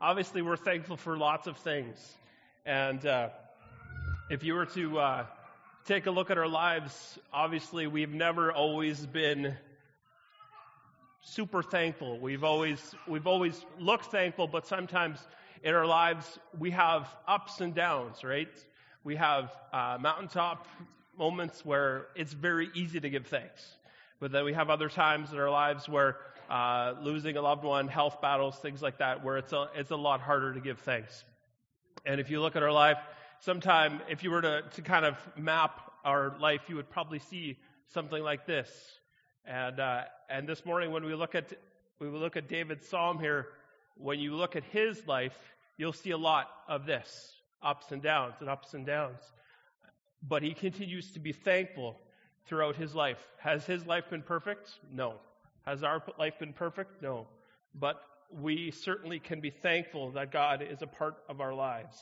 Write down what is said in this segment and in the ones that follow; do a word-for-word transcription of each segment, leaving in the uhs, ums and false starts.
obviously we're thankful for lots of things. And uh, if you were to uh, take a look at our lives, obviously we've never always been super thankful. We've always we've always looked thankful, but sometimes in our lives we have ups and downs, right? We have uh, mountaintop moments where it's very easy to give thanks. But then we have other times in our lives where uh, losing a loved one, health battles, things like that, where it's a, it's a lot harder to give thanks. And if you look at our life, sometime if you were to, to kind of map our life, you would probably see something like this. And uh, and this morning when we look at we will look at David's psalm here, when you look at his life, you'll see a lot of this, ups and downs and ups and downs. But he continues to be thankful throughout his life. Has his life been perfect? No. Has our life been perfect? No. But we certainly can be thankful that God is a part of our lives.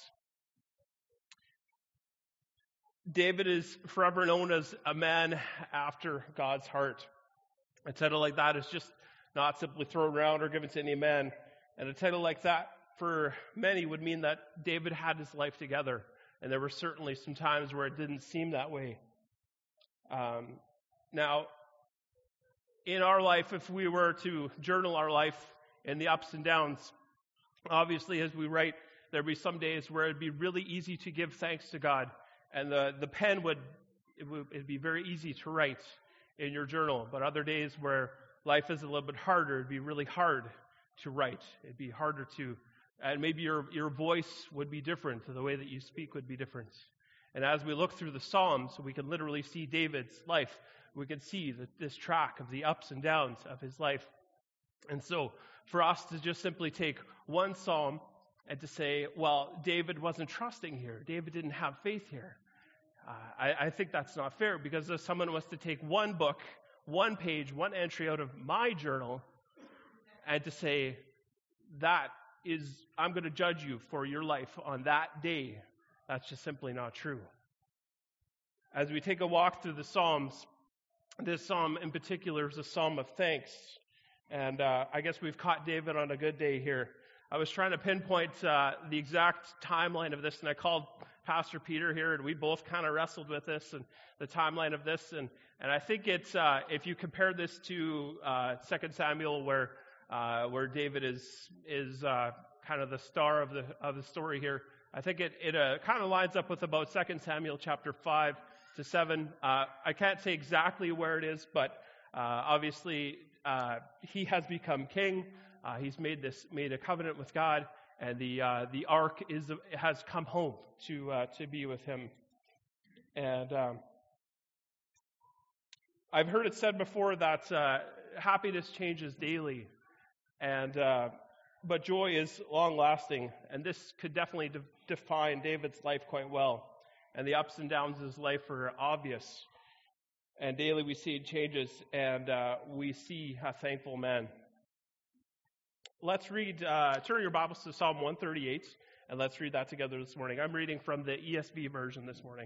David is forever known as a man after God's heart. A title like that is just not simply thrown around or given to any man. And a title like that for many would mean that David had his life together. And there were certainly some times where it didn't seem that way. Um, now, in our life, if we were to journal our life and the ups and downs, obviously as we write, there'd be some days where it'd be really easy to give thanks to God. And the, the pen would, it would it'd be very easy to write in your journal. But other days where life is a little bit harder, it'd be really hard to write. It'd be harder to, and maybe your, your voice would be different, the way that you speak would be different. And as we look through the Psalms, we can literally see David's life. We can see the, this track of the ups and downs of his life. And so for us to just simply take one Psalm and to say, well, David wasn't trusting here. David didn't have faith here. Uh, I, I think that's not fair, because if someone was to take one book, one page, one entry out of my journal and to say, that is, I'm going to judge you for your life on that day, that's just simply not true. As we take a walk through the Psalms, this psalm in particular is a psalm of thanks. And uh, I guess we've caught David on a good day here. I was trying to pinpoint uh, the exact timeline of this, and I called Pastor Peter here, and we both kind of wrestled with this and the timeline of this. And, and I think it's, uh, if you compare this to uh, Second Samuel, where uh, where David is is uh, kind of the star of the of the story here, I think it, it uh, kind of lines up with about Second Samuel chapter five to seven. Uh, I can't say exactly where it is, but uh, obviously uh, he has become king. Uh, he's made this made a covenant with God, and the uh, the ark is has come home to uh, to be with him. And um, I've heard it said before that uh, happiness changes daily, and uh, but joy is long lasting. And this could definitely de- define David's life quite well. And the ups and downs of his life are obvious. And daily we see it changes, and uh, we see a thankful man. Let's read, uh, turn your Bibles to Psalm one thirty-eight, and let's read that together this morning. I'm reading from the E S V version this morning.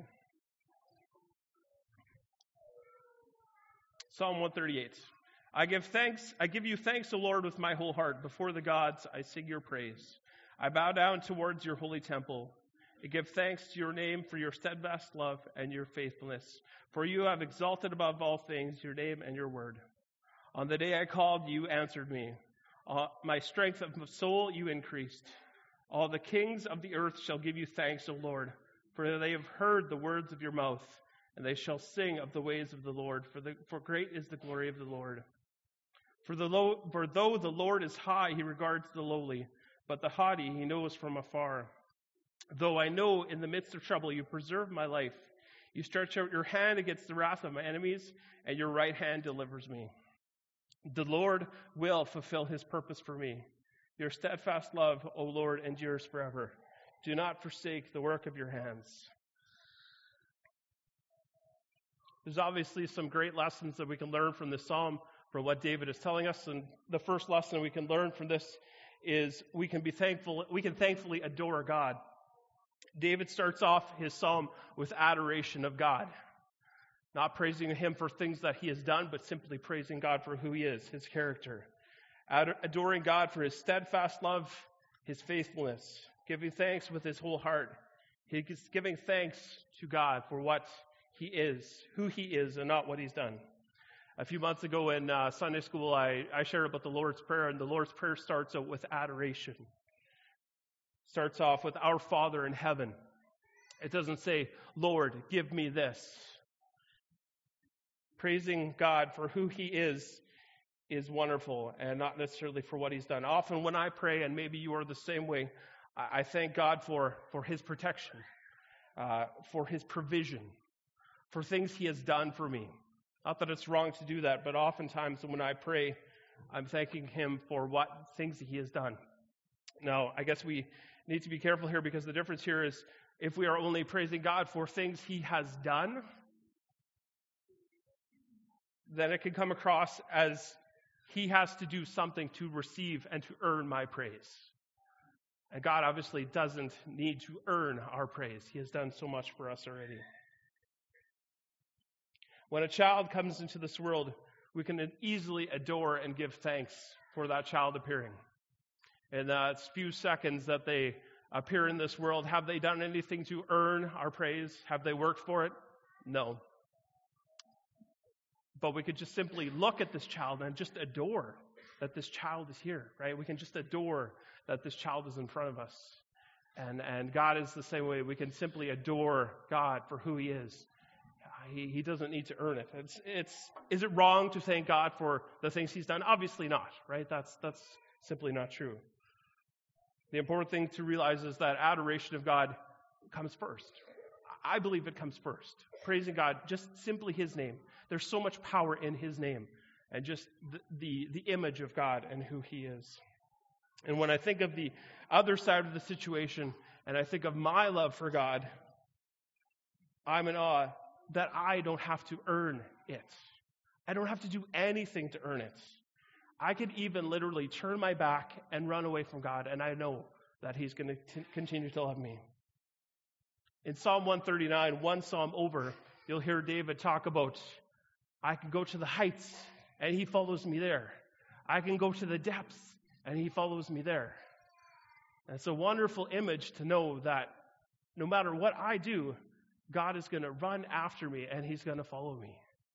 Psalm one thirty-eight. I give thanks, I give you thanks, O Lord, with my whole heart. Before the gods, I sing your praise. I bow down towards your holy temple. I give thanks to your name for your steadfast love and your faithfulness. For you have exalted above all things your name and your word. On the day I called, you answered me. Uh, my strength of soul you increased. All the kings of the earth shall give you thanks, O Lord, for they have heard the words of your mouth, and they shall sing of the ways of the Lord, for, the, for great is the glory of the Lord. For, the low, for though the Lord is high, he regards the lowly, but the haughty he knows from afar. Though I know in the midst of trouble you preserve my life, you stretch out your hand against the wrath of my enemies, and your right hand delivers me. The Lord will fulfill his purpose for me. Your steadfast love, O Lord, endures forever. Do not forsake the work of your hands. There's obviously some great lessons that we can learn from this psalm, from what David is telling us. And the first lesson we can learn from this is we can be thankful, we can thankfully adore God. David starts off his psalm with adoration of God. Not praising him for things that he has done, but simply praising God for who he is, his character. Ad- adoring God for his steadfast love, his faithfulness, giving thanks with his whole heart. He's giving thanks to God for what he is, who he is, and not what he's done. A few months ago in uh, Sunday school, I, I shared about the Lord's Prayer, and the Lord's Prayer starts out with adoration. Starts off with our Father in heaven. It doesn't say, Lord, give me this. Praising God for who he is is wonderful, and not necessarily for what he's done. Often when I pray, and maybe you are the same way, I, I thank God for, for his protection, uh, for his provision, for things he has done for me. Not that it's wrong to do that, but oftentimes when I pray, I'm thanking him for what things he has done. Now, I guess we need to be careful here, because the difference here is if we are only praising God for things he has done, then it can come across as he has to do something to receive and to earn my praise. And God obviously doesn't need to earn our praise. He has done so much for us already. When a child comes into this world, we can easily adore and give thanks for that child appearing. In the few seconds that they appear in this world, have they done anything to earn our praise? Have they worked for it? No. But we could just simply look at this child and just adore that this child is here, right? We can just adore that this child is in front of us. And, and God is the same way. We can simply adore God for who he is. He, he doesn't need to earn it. It's, it's, is it wrong to thank God for the things he's done? Obviously not, right? That's, that's simply not true. The important thing to realize is that adoration of God comes first. I believe it comes first. Praising God, just simply his name. There's so much power in his name, and just the, the, the image of God and who he is. And when I think of the other side of the situation, and I think of my love for God, I'm in awe that I don't have to earn it. I don't have to do anything to earn it. I could even literally turn my back and run away from God, and I know that he's going to t- continue to love me. In Psalm one thirty-nine, one psalm over, you'll hear David talk about, I can go to the heights, and he follows me there. I can go to the depths, and he follows me there. And it's a wonderful image to know that no matter what I do, God is going to run after me, and he's going to follow me.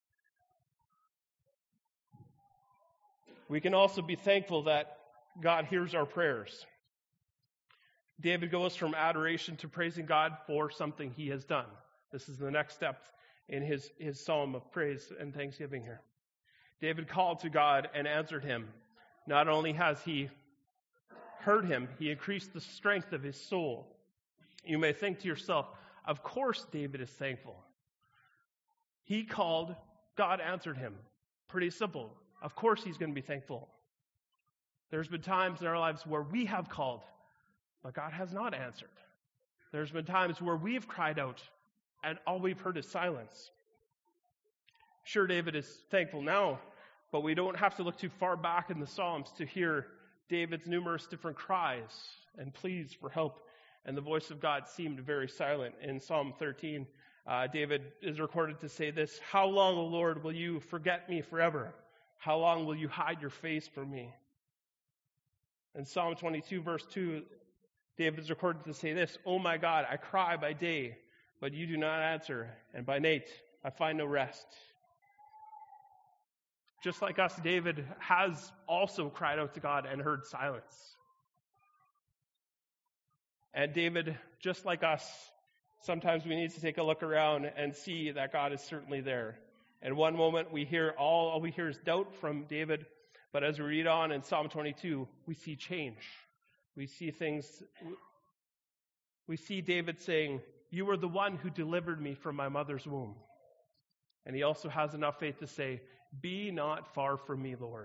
We can also be thankful that God hears our prayers. David goes from adoration to praising God for something he has done. This is the next step in his, his psalm of praise and thanksgiving here. David called to God and answered him. Not only has he heard him, he increased the strength of his soul. You may think to yourself, of course David is thankful. He called, God answered him. Pretty simple. Of course he's going to be thankful. There's been times in our lives where we have called, but God has not answered. There's been times where we've cried out, and all we've heard is silence. Sure, David is thankful now, but we don't have to look too far back in the Psalms to hear David's numerous different cries and pleas for help, and the voice of God seemed very silent. In Psalm thirteen, uh, David is recorded to say this, "How long, O Lord, will you forget me forever? How long will you hide your face from me?" In Psalm twenty-two, verse two, David is recorded to say this, "Oh my God, I cry by day, but you do not answer, and by night I find no rest." Just like us, David has also cried out to God and heard silence. And David, just like us, sometimes we need to take a look around and see that God is certainly there. And one moment we hear all, all we hear is doubt from David, but as we read on in Psalm twenty-two, we see change. We see things, we see David saying, "You were the one who delivered me from my mother's womb." And he also has enough faith to say, "Be not far from me, Lord."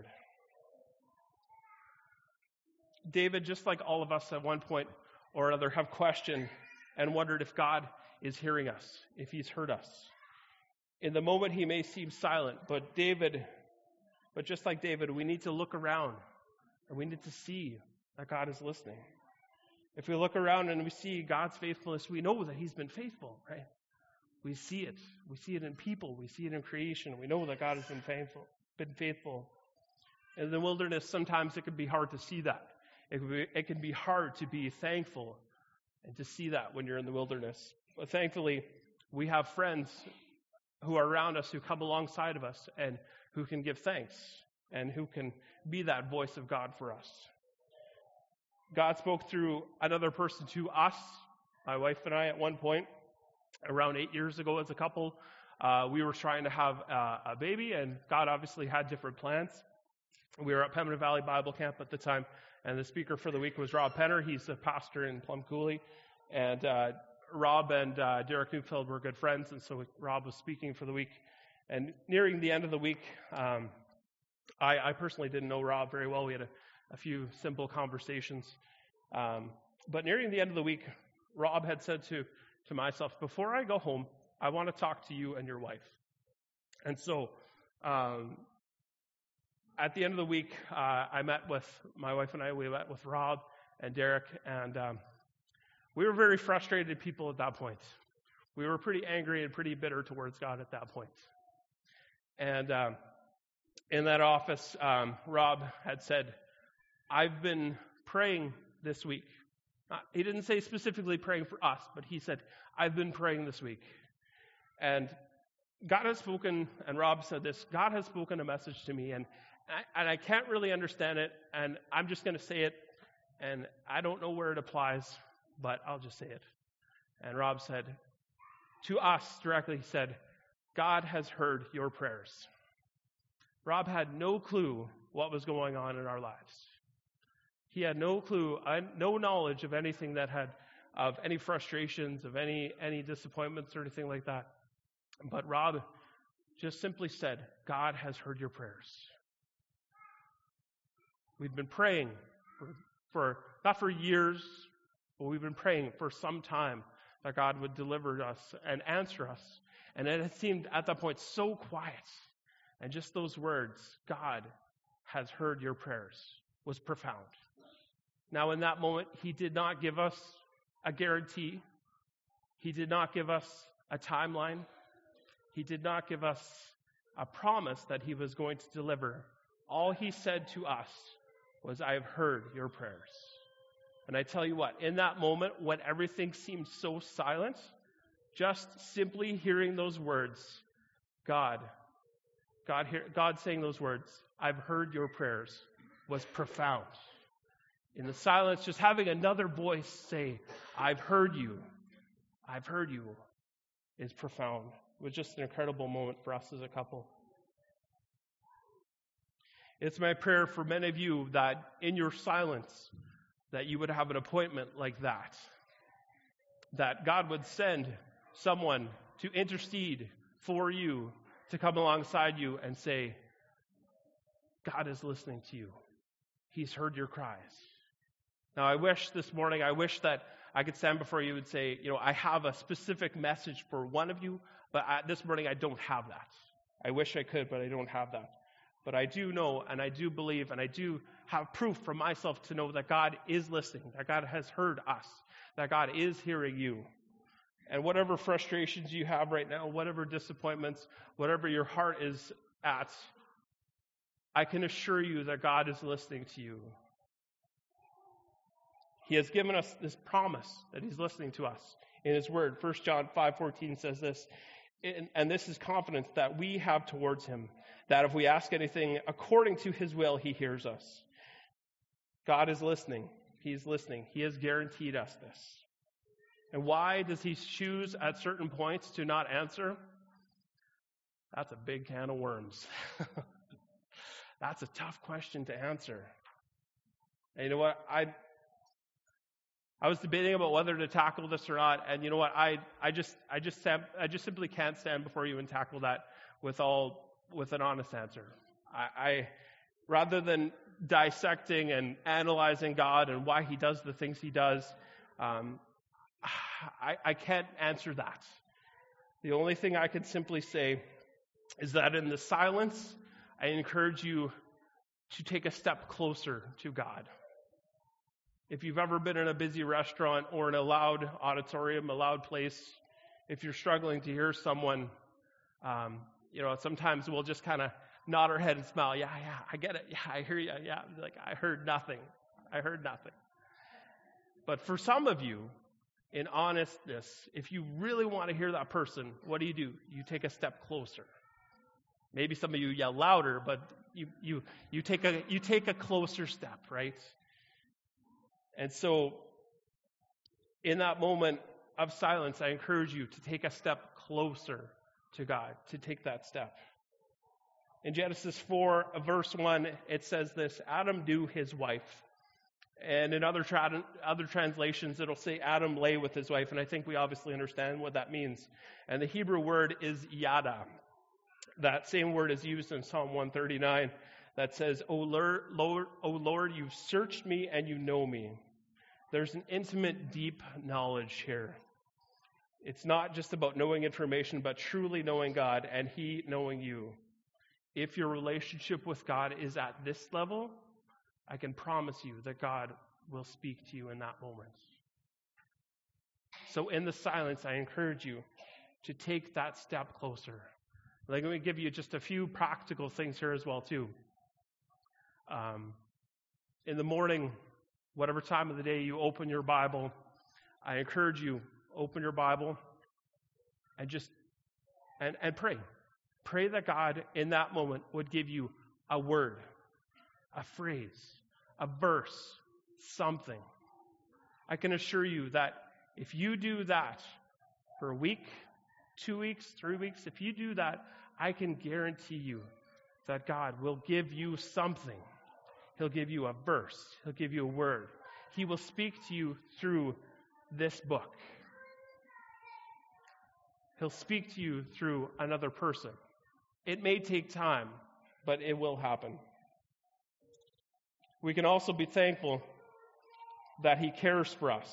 David, just like all of us at one point or another, have questioned and wondered if God is hearing us, if he's heard us. In the moment he may seem silent, but David, but just like David, we need to look around and we need to see that God is listening. If we look around and we see God's faithfulness, we know that he's been faithful, right? We see it. We see it in people. We see it in creation. We know that God has been faithful. Been faithful. In the wilderness, sometimes it can be hard to see that. It can be, it can be hard to be thankful and to see that when you're in the wilderness. But thankfully, we have friends who are around us, who come alongside of us, and who can give thanks, and who can be that voice of God for us. God spoke through another person to us, my wife and I, at one point, around eight years ago as a couple. Uh, we were trying to have uh, a baby, and God obviously had different plans. We were at Pembina Valley Bible Camp at the time, and the speaker for the week was Rob Penner. He's a pastor in Plum Coulee, and uh, Rob and uh, Derek Neufeld were good friends, and so Rob was speaking for the week. And nearing the end of the week, um, I, I personally didn't know Rob very well. We had a, a few simple conversations. Um, but nearing the end of the week, Rob had said to, to myself, before I go home, I want to talk to you and your wife. And so um, at the end of the week, uh, I met with my wife and I, we met with Rob and Derek, and um, we were very frustrated people at that point. We were pretty angry and pretty bitter towards God at that point. And um, in that office, um, Rob had said, I've been praying this week. Uh, he didn't say specifically praying for us, but he said, I've been praying this week. And God has spoken, and Rob said this, God has spoken a message to me, and I, and I can't really understand it, and I'm just going to say it, and I don't know where it applies, but I'll just say it. And Rob said, to us directly, he said, God has heard your prayers. Rob had no clue what was going on in our lives. He had no clue, no knowledge of anything that had, of any frustrations, of any, any disappointments or anything like that. But Rob just simply said, God has heard your prayers. We've been praying for, for, not for years, but we've been praying for some time that God would deliver us and answer us. And it had seemed at that point so quiet. And just those words, God has heard your prayers, was profound. Now in that moment, he did not give us a guarantee. He did not give us a timeline. He did not give us a promise that he was going to deliver. All he said to us was, I have heard your prayers. And I tell you what, in that moment when everything seemed so silent, just simply hearing those words, God, God, hear, God saying those words, I've heard your prayers, was profound. In the silence, just having another voice say, I've heard you, I've heard you, is profound. It was just an incredible moment for us as a couple. It's my prayer for many of you that in your silence, that you would have an appointment like that. That God would send someone to intercede for you, to come alongside you and say, God is listening to you. He's heard your cries. Now, I wish this morning, I wish that I could stand before you and say, you know, I have a specific message for one of you, but I, this morning I don't have that. I wish I could, but I don't have that. But I do know, and I do believe, and I do have proof for myself to know that God is listening, that God has heard us, that God is hearing you. And whatever frustrations you have right now, whatever disappointments, whatever your heart is at, I can assure you that God is listening to you. He has given us this promise that he's listening to us in his word. First John five fourteen says this, and this is confidence that we have towards him, that if we ask anything according to his will, he hears us. God is listening. He's listening. He has guaranteed us this. And why does he choose at certain points to not answer? That's a big can of worms. That's a tough question to answer. And you know what? I I was debating about whether to tackle this or not, and you know what? I I just I just I just simply can't stand before you and tackle that with all with an honest answer. I, I rather than dissecting and analyzing God and why he does the things he does, um, I, I can't answer that. The only thing I can simply say is that in the silence, I encourage you to take a step closer to God. If you've ever been in a busy restaurant or in a loud auditorium, a loud place, if you're struggling to hear someone, um, you know, sometimes we'll just kind of nod our head and smile. Yeah, yeah, I get it. Yeah, I hear you. Yeah, like I heard nothing. I heard nothing. But for some of you, in honestness, if you really want to hear that person, what do you do? You take a step closer. Maybe some of you yell louder, but you you you take a you take a closer step, right? And so in that moment of silence, I encourage you to take a step closer to God, to take that step. In Genesis four, verse one, it says this: Adam knew his wife. And in other tra- other translations, it'll say Adam lay with his wife. And I think we obviously understand what that means. And the Hebrew word is yada. That same word is used in Psalm one thirty-nine that says, O Lord, Lord, O Lord, you've searched me and you know me. There's an intimate, deep knowledge here. It's not just about knowing information, but truly knowing God and He knowing you. If your relationship with God is at this level, I can promise you that God will speak to you in that moment. So in the silence, I encourage you to take that step closer. Let me give you just a few practical things here as well, too. Um, in the morning, whatever time of the day you open your Bible, I encourage you, open your Bible and just, and, and pray. Pray that God in that moment would give you a word, a phrase, a verse, something. I can assure you that if you do that for a week, two weeks, three weeks, if you do that, I can guarantee you that God will give you something. He'll give you a verse. He'll give you a word. He will speak to you through this book. He'll speak to you through another person. It may take time, but it will happen. We can also be thankful that He cares for us.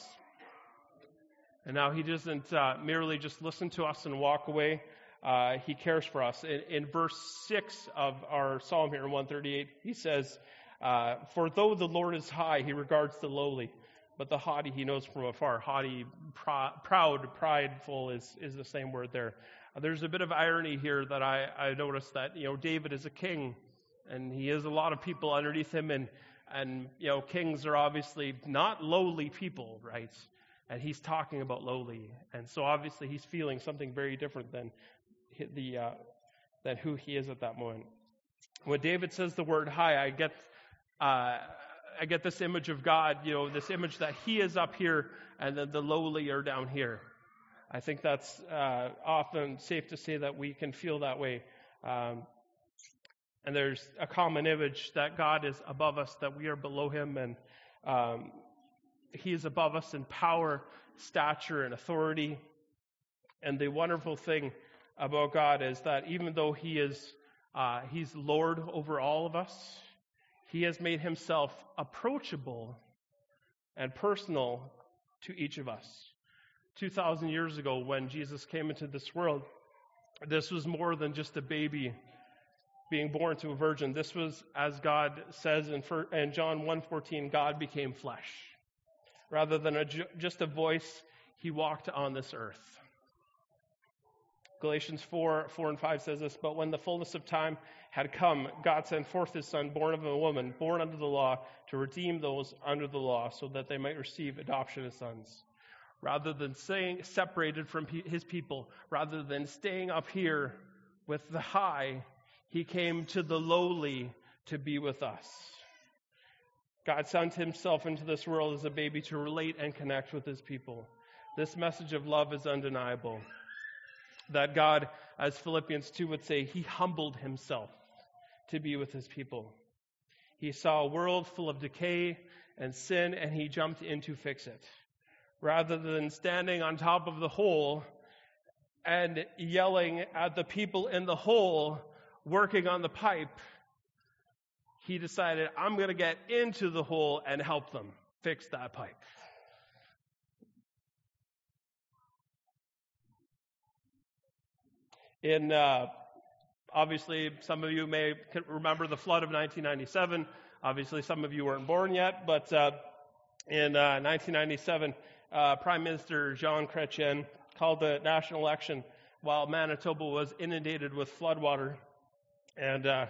And now He doesn't uh, merely just listen to us and walk away. Uh, he cares for us. In, in verse six of our psalm here in one thirty-eight, he says, uh, For though the Lord is high, He regards the lowly, but the haughty He knows from afar. Haughty, pr- proud, prideful is, is the same word there. Uh, there's a bit of irony here that I, I noticed that, you know, David is a king, and he has a lot of people underneath him, and, and you know, kings are obviously not lowly people, right? And he's talking about lowly. And so obviously he's feeling something very different than the uh, than who he is at that moment. When David says the word high, I get uh, I get this image of God, you know, this image that He is up here and then the lowly are down here. I think that's uh, often safe to say that we can feel that way. Um, and there's a common image that God is above us, that we are below Him, and um, He is above us in power, stature, and authority. And the wonderful thing about God is that even though He is uh, He's Lord over all of us, He has made Himself approachable and personal to each of us. two thousand years ago, when Jesus came into this world, this was more than just a baby being born to a virgin. This was, as God says in, in John one fourteen, God became flesh. Rather than a, just a voice, He walked on this earth. Galatians four, four and five says this, But when the fullness of time had come, God sent forth His Son, born of a woman, born under the law, to redeem those under the law, so that they might receive adoption as sons. Rather than staying separated from His people, rather than staying up here with the high, He came to the lowly to be with us. God sent Himself into this world as a baby to relate and connect with His people. This message of love is undeniable. That God, as Philippians two would say, He humbled Himself to be with His people. He saw a world full of decay and sin, and He jumped in to fix it. Rather than standing on top of the hole and yelling at the people in the hole working on the pipe, He decided, I'm going to get into the hole and help them fix that pipe. In uh, obviously, some of you may remember the flood of nineteen ninety-seven. Obviously, some of you weren't born yet, but uh, in uh, nineteen ninety-seven, uh, Prime Minister Jean Chrétien called the national election while Manitoba was inundated with floodwater. And uh,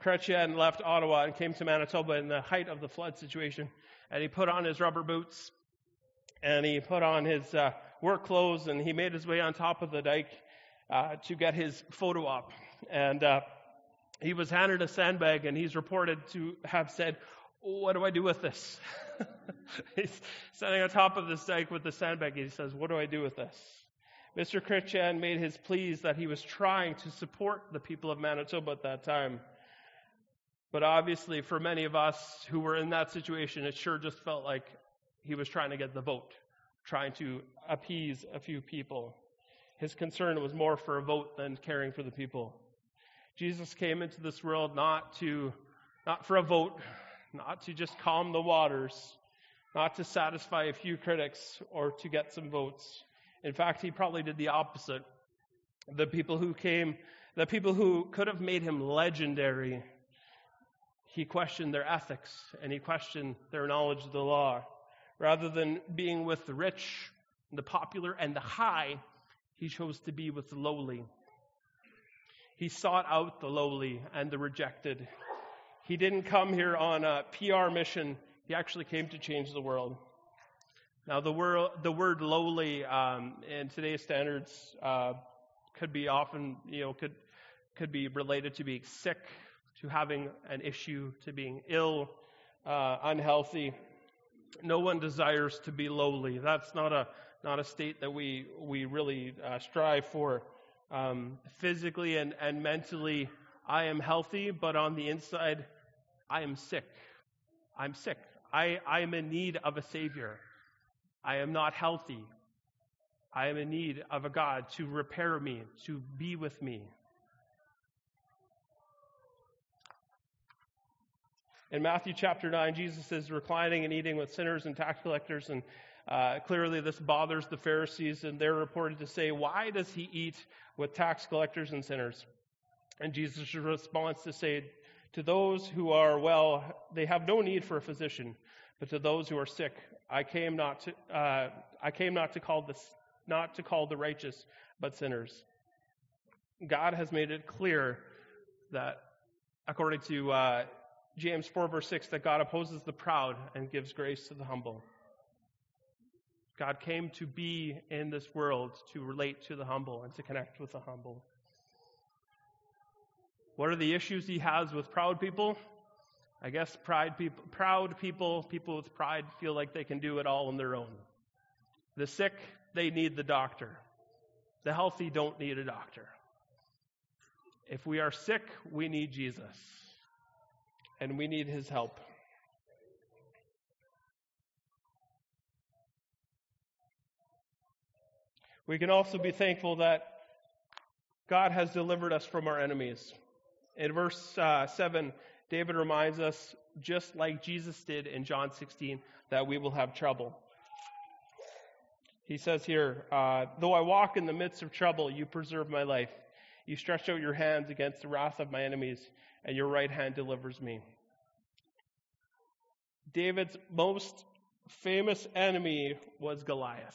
Chrétien left Ottawa and came to Manitoba in the height of the flood situation. And he put on his rubber boots and he put on his uh, work clothes and he made his way on top of the dike uh, to get his photo op. And uh, he was handed a sandbag and he's reported to have said, "What do I do with this?" He's standing on top of this dike with the sandbag and he says, "What do I do with this?" Mister Chrétien made his pleas that he was trying to support the people of Manitoba at that time. But obviously, for many of us who were in that situation, it sure just felt like he was trying to get the vote, trying to appease a few people. His concern was more for a vote than caring for the people. Jesus came into this world not to, not for a vote, not to just calm the waters, not to satisfy a few critics or to get some votes. In fact, he probably did the opposite. The people who came, the people who could have made him legendary, he questioned their ethics and he questioned their knowledge of the law. Rather than being with the rich, the popular, and the high, he chose to be with the lowly. He sought out the lowly and the rejected. He didn't come here on a P R mission. He actually came to change the world. Now, the word, the word lowly um, in today's standards uh, could be often, you know, could could be related to being sick, to having an issue, to being ill, uh, unhealthy. No one desires to be lowly. That's not a not a state that we we really uh, strive for. Um, physically and, and mentally, I am healthy, but on the inside, I am sick. I'm sick. I, I am in need of a Savior. I am not healthy. I am in need of a God to repair me, to be with me. In Matthew chapter nine, Jesus is reclining and eating with sinners and tax collectors, and uh, clearly this bothers the Pharisees, and they're reported to say, "Why does he eat with tax collectors and sinners?" And Jesus' response to say, "To those who are well, they have no need for a physician, but to those who are sick, I came not to uh, I came not to call this not to call the righteous, but sinners." God has made it clear that, according to uh, James four verse six, that God opposes the proud and gives grace to the humble. God came to be in this world to relate to the humble and to connect with the humble. What are the issues he has with proud people? I guess pride people, proud people, people with pride feel like they can do it all on their own. The sick, they need the doctor. The healthy don't need a doctor. If we are sick, we need Jesus. And we need his help. We can also be thankful that God has delivered us from our enemies. In verse uh, seven, David reminds us, just like Jesus did in John sixteen, that we will have trouble. He says here, uh, "Though I walk in the midst of trouble, you preserve my life. You stretch out your hands against the wrath of my enemies, and your right hand delivers me." David's most famous enemy was Goliath.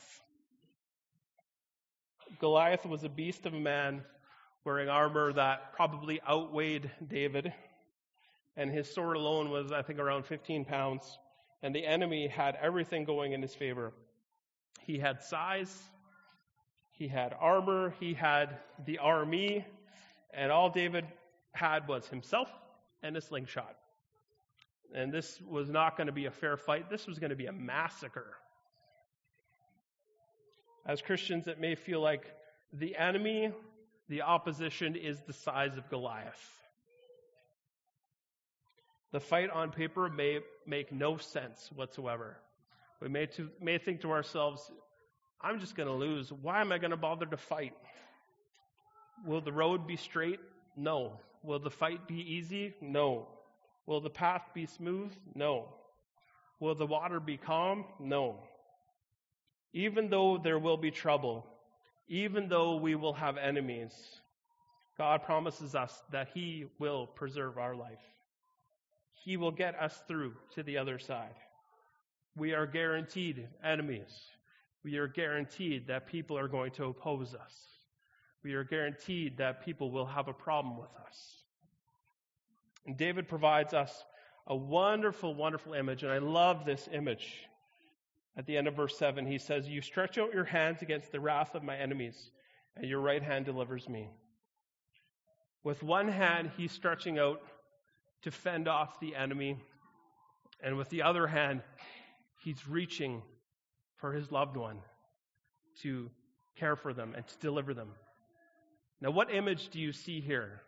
Goliath was a beast of a man wearing armor that probably outweighed David. And his sword alone was, I think, around fifteen pounds. And the enemy had everything going in his favor. He had size, he had armor, he had the army, and all David had was himself and a slingshot. And this was not going to be a fair fight. This was going to be a massacre. As Christians, it may feel like the enemy, the opposition, is the size of Goliath. The fight on paper may make no sense whatsoever. We may, to, may think to ourselves, I'm just going to lose. Why am I going to bother to fight? Will the road be straight? No. Will the fight be easy? No. Will the path be smooth? No. Will the water be calm? No. Even though there will be trouble, even though we will have enemies, God promises us that he will preserve our life. He will get us through to the other side. We are guaranteed enemies. We are guaranteed that people are going to oppose us. We are guaranteed that people will have a problem with us. And David provides us a wonderful, wonderful image, and I love this image. At the end of verse seven, he says, "You stretch out your hands against the wrath of my enemies, and your right hand delivers me." With one hand, he's stretching out to fend off the enemy, and with the other hand, he's reaching for his loved one to care for them and to deliver them. Now, what image do you see here?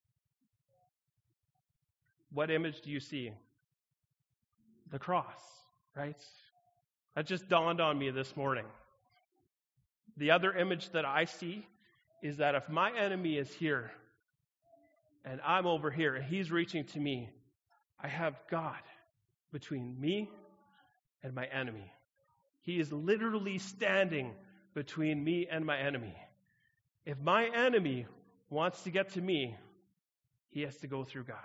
What image do you see? The cross, right? That just dawned on me this morning. The other image that I see is that if my enemy is here and I'm over here and he's reaching to me, I have God between me and my enemy. He is literally standing between me and my enemy. If my enemy wants to get to me, he has to go through God.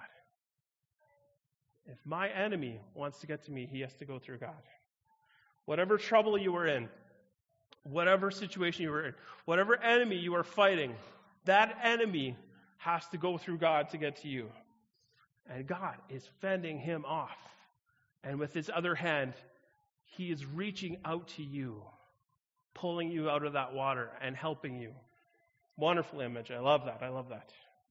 If my enemy wants to get to me, he has to go through God. Whatever trouble you are in, whatever situation you are in, whatever enemy you are fighting, that enemy has to go through God to get to you. And God is fending him off. And with his other hand, he is reaching out to you, pulling you out of that water and helping you. Wonderful image. I love that. I love that.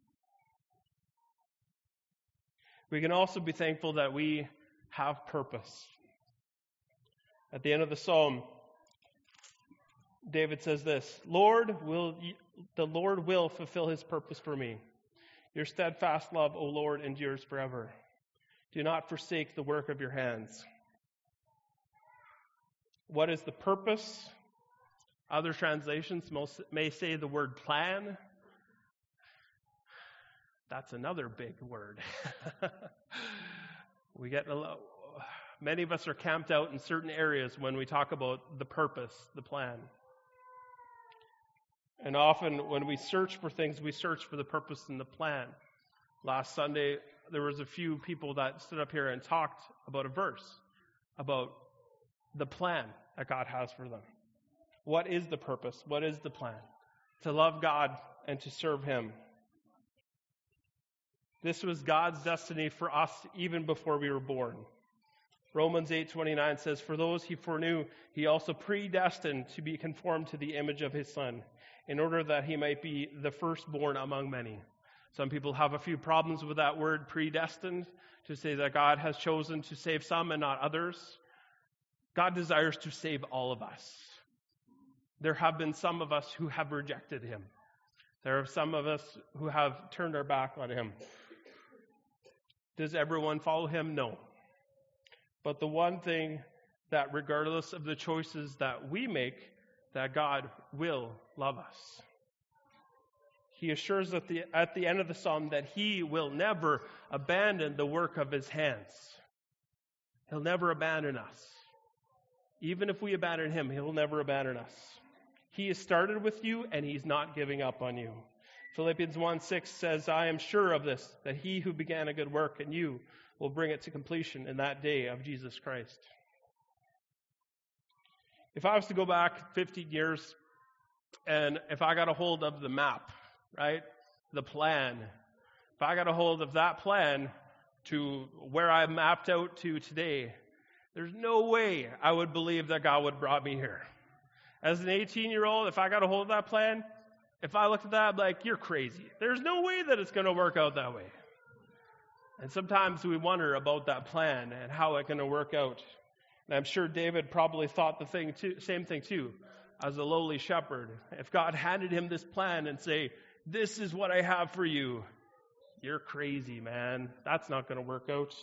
We can also be thankful that we have purpose. At the end of the psalm, David says this, Lord, will you, the Lord will fulfill his purpose for me. Your steadfast love, O Lord, endures forever. Do not forsake the work of your hands. What is the purpose? Other translations most may say the word plan. That's another big word. we get a lot, many of us are camped out in certain areas when we talk about the purpose, the plan. And often when we search for things, we search for the purpose and the plan. Last Sunday, there was a few people that stood up here and talked about a verse, about the plan that God has for them. What is the purpose? What is the plan? To love God and to serve him. This was God's destiny for us even before we were born. Romans eight twenty-nine says, For those he foreknew, he also predestined to be conformed to the image of his Son, in order that he might be the firstborn among many. Some people have a few problems with that word predestined, to say that God has chosen to save some and not others. God desires to save all of us. There have been some of us who have rejected him. There are some of us who have turned our back on him. Does everyone follow him? No. But the one thing that regardless of the choices that we make, that God will love us. He assures at the, at the end of the psalm that he will never abandon the work of his hands. He'll never abandon us. Even if we abandon him, he'll never abandon us. He has started with you and he's not giving up on you. Philippians one six says, I am sure of this, that he who began a good work in you will bring it to completion in that day of Jesus Christ. If I was to go back fifteen years, and if I got a hold of the map, right, the plan, if I got a hold of that plan to where I mapped out to today, there's no way I would believe that God would have brought me here. As an eighteen-year-old, if I got a hold of that plan, if I looked at that, I'd be like, you're crazy. There's no way that it's going to work out that way. And sometimes we wonder about that plan and how it's going to work out. And I'm sure David probably thought the thing too, same thing too, as a lowly shepherd. If God handed him this plan and say, this is what I have for you, you're crazy, man. That's not going to work out.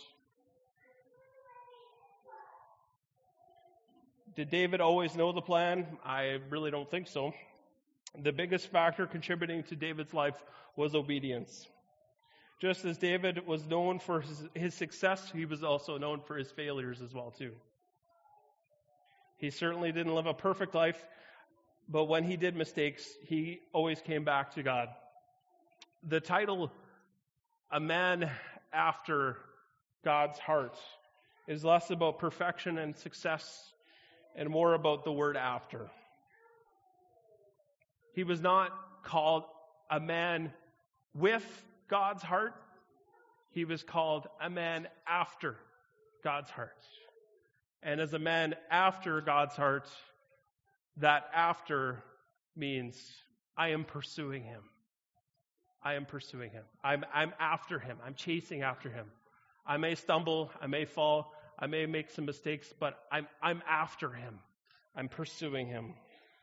Did David always know the plan? I really don't think so. The biggest factor contributing to David's life was obedience. Just as David was known for his, his success, he was also known for his failures as well too. He certainly didn't live a perfect life, but when he did mistakes, he always came back to God. The title, A Man After God's Heart, is less about perfection and success and more about the word after. He was not called a man with God's heart. He was called a man after God's heart. And as a man after God's heart, that after means I am pursuing him. I am pursuing him. I'm, I'm after him. I'm chasing after him. I may stumble. I may fall. I may make some mistakes, but I'm, I'm after him. I'm pursuing him.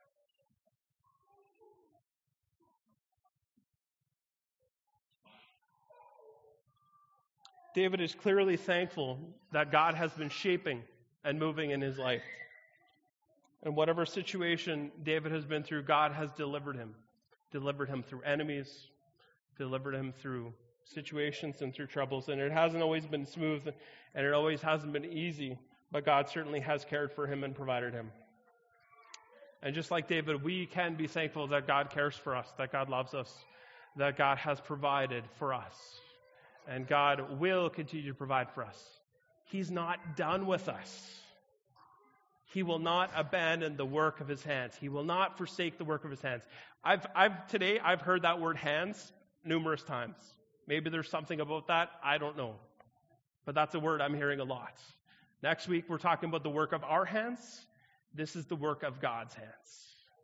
David is clearly thankful that God has been shaping and moving in his life. And whatever situation David has been through, God has delivered him. Delivered him through enemies, delivered him through situations and through troubles. And it hasn't always been smooth, and it always hasn't been easy, but God certainly has cared for him and provided him. And just like David, we can be thankful that God cares for us, that God loves us, that God has provided for us. And God will continue to provide for us. He's not done with us. He will not abandon the work of his hands. He will not forsake the work of his hands. I've, I've today, I've heard that word hands numerous times. Maybe there's something about that. I don't know. But that's a word I'm hearing a lot. Next week, we're talking about the work of our hands. This is the work of God's hands.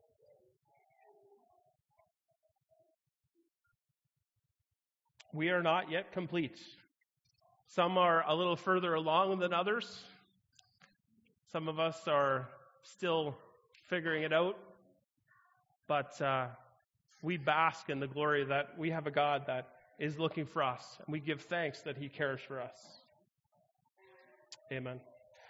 We are not yet complete. Some are a little further along than others. Some of us are still figuring it out. But uh, we bask in the glory that we have a God that is looking for us. And we give thanks that he cares for us. Amen.